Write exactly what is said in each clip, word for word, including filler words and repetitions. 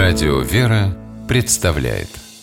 Радио «Вера» представляет.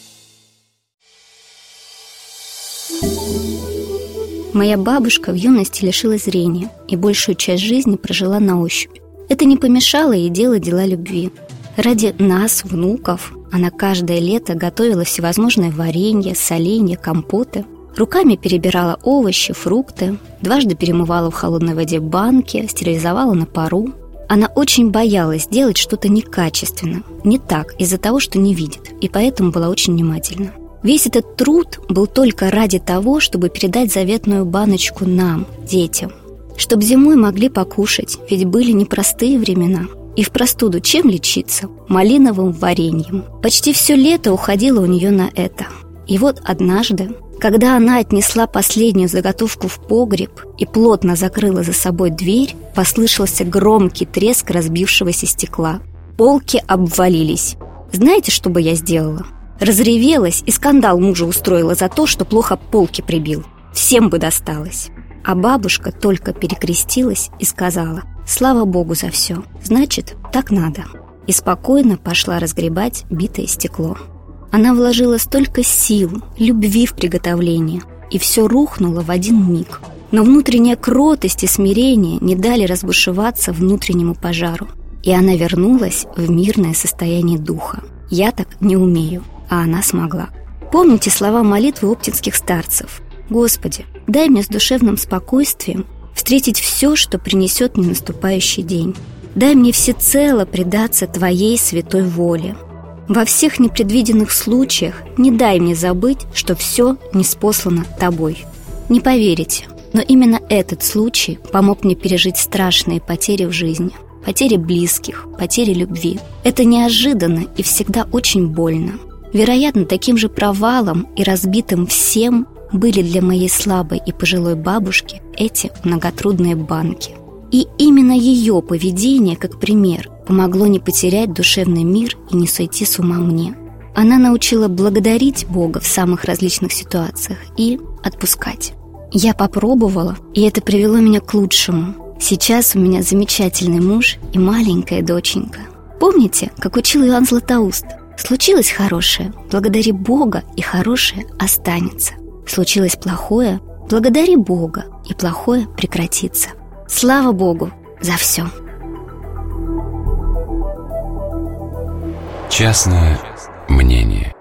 Моя бабушка в юности лишилась зрения и большую часть жизни прожила на ощупь. Это не помешало ей делать дела любви. Ради нас, внуков, она каждое лето готовила всевозможные варенья, соленья, компоты. Руками перебирала овощи, фрукты, дважды перемывала в холодной воде банки, стерилизовала на пару. Она очень боялась делать что-то некачественно, не так, из-за того, что не видит, и поэтому была очень внимательна. Весь этот труд был только ради того, чтобы передать заветную баночку нам, детям. Чтоб зимой могли покушать, ведь были непростые времена. И в простуду чем лечиться? Малиновым вареньем. Почти все лето уходило у нее на это. И вот однажды, когда она отнесла последнюю заготовку в погреб и плотно закрыла за собой дверь, послышался громкий треск разбившегося стекла. Полки обвалились. Знаете, что бы я сделала? Разревелась и скандал мужа устроила за то, что плохо полки прибил. Всем бы досталось. А бабушка только перекрестилась и сказала: «Слава Богу за все, значит, так надо». И спокойно пошла разгребать битое стекло. Она вложила столько сил, любви в приготовление, и все рухнуло в один миг. Но внутренняя кротость и смирение не дали разбушеваться внутреннему пожару, и она вернулась в мирное состояние духа. Я так не умею, а она смогла. Помните слова молитвы оптинских старцев: «Господи, дай мне с душевным спокойствием встретить все, что принесет мне наступающий день. Дай мне всецело предаться Твоей святой воле. Во всех непредвиденных случаях не дай мне забыть, что все ниспослано Тобой». Не поверите, но именно этот случай помог мне пережить страшные потери в жизни. Потери близких, потери любви. Это неожиданно и всегда очень больно. Вероятно, таким же провалом и разбитым всем были для моей слабой и пожилой бабушки эти многотрудные банки. И именно ее поведение, как пример, помогло не потерять душевный мир и не сойти с ума мне. Она научила благодарить Бога в самых различных ситуациях и отпускать. Я попробовала, и это привело меня к лучшему. Сейчас у меня замечательный муж и маленькая доченька. Помните, как учил Иоанн Златоуст? Случилось хорошее, благодари Бога, и хорошее останется. Случилось плохое, благодари Бога, и плохое прекратится. Слава Богу за все. Частное мнение.